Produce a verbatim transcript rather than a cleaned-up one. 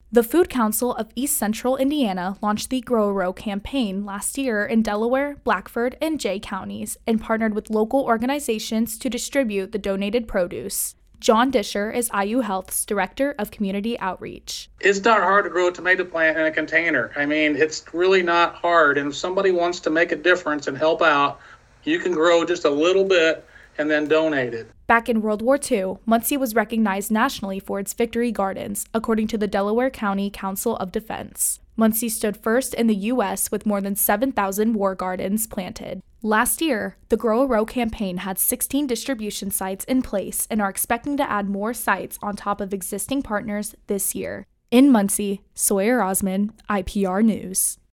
The Food Council of East Central Indiana launched the Grow a Row campaign last year in Delaware, Blackford, and Jay counties and partnered with local organizations to distribute the donated produce. John Disher is I U Health's Director of Community Outreach. It's not hard to grow a tomato plant in a container. I mean, it's really not hard. And if somebody wants to make a difference and help out, you can grow just a little bit and then donate it. Back in World War Two, Muncie was recognized nationally for its victory gardens, according to the Delaware County Council of Defense. Muncie stood first in the U S with more than seven thousand war gardens planted. Last year, the Grow a Row campaign had sixteen distribution sites in place and are expecting to add more sites on top of existing partners this year. In Muncie, Sawyer Osman, I P R News.